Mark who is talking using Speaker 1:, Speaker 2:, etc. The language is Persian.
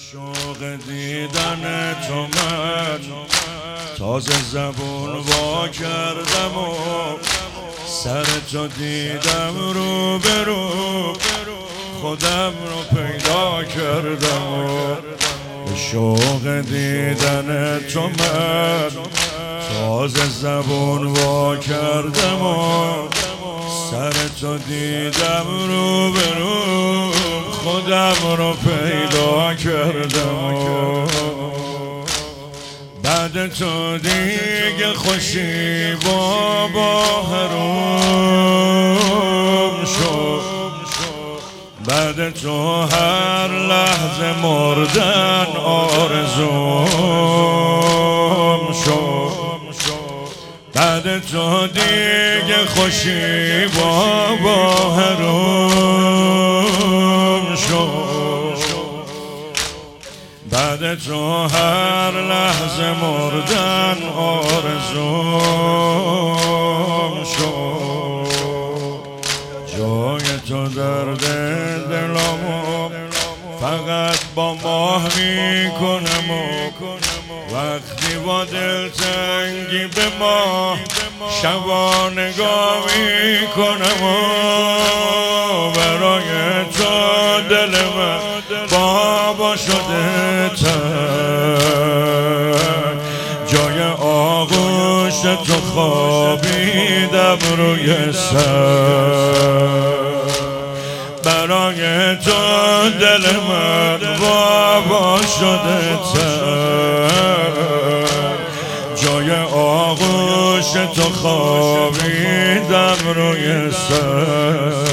Speaker 1: شوق دیدن تو من تازه زبون وا کردم و سر تو دیدم رو به رو خودم رو پیدا کردم و شوق دیدن تو من تازه زبون وا کردم و سر تو دیدم رو به رو خودم رو پیدا کردم بعد تو دیگه خوشی با حروم شد بعد تو هر لحظه مردن آرزوم شد بعد تو دیگه خوشی با حروم شد بعد تو هر لحظه مردن آرزوم شد جای تو درد دلمو فقط با ماه میکنم و وقتی با دلتنگی به ما شبا نگاه میکنم و برای تو دل من بابا شده تنگ جای آغوش تو خوابیدم روی سر برای تو دل من بابا شده تنگ جای آغوش تو خوابیدم روی سر